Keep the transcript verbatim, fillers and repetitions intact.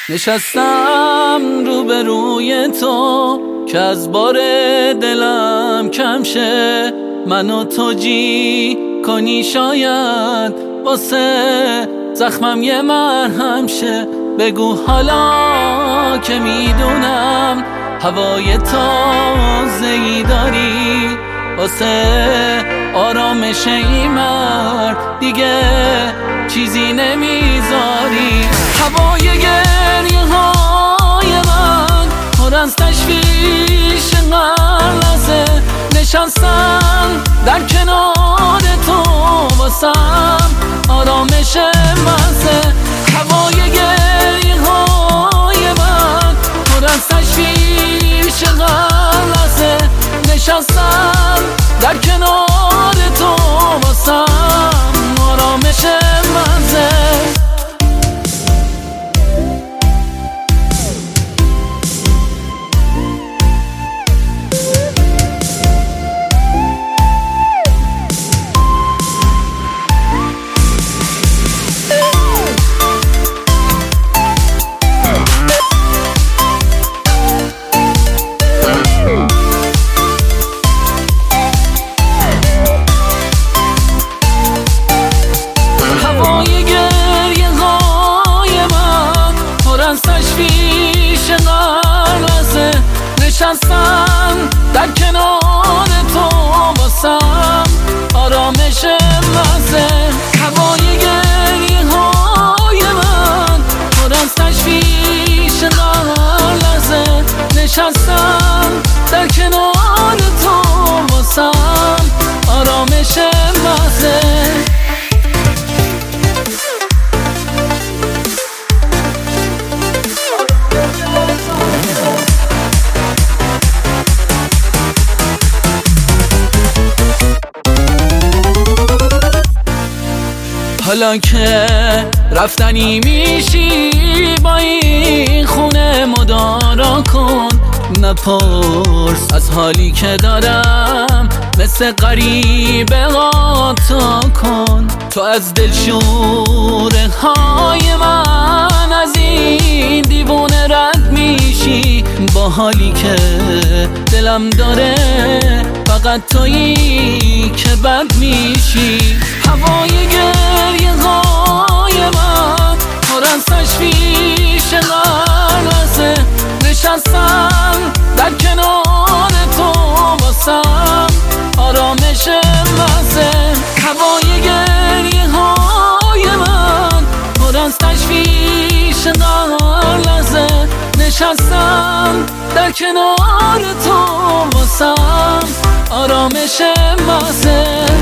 نشستم روبروی تو که از بار دلم کم شه، منو تو جی کنی شاید واسه زخمم یه مرهم شه. بگو حالا که میدونم هوای تازه‌ای داری، واسه آرامش این مرد دیگه چیزی نمیذاری. هوای گریه های من پر از تشویش غلظه، نشستم در کنار تو واسم آرامش مزه. هوای گریه های من پر از تشویش غلظه، نشستم در کنار تو واسم آرامش مزه. تشویش غلظه، نشستم در کنار تو واسم آرامش مزه. هوای گریه های من پر از تشویش غلظه، نشستم در کنار تو واسم آرامش مزه. حالا که رفتنی میشی با این خونه مدارا کن، نپرس از حالی که دارم مثل غریبه عطا کن. تو از دلشوره های من از این دیوونه رد میشی، با حالی که دلم داره فقط تویی که بد میشی. هوای گریه های من پر از تشویش غلظه، نشستم در کنار تو واسم آرامش مزه. هوای گریه های من پر از تشویش غلظه، نشستم در کنار تو واسم آرامش مزه.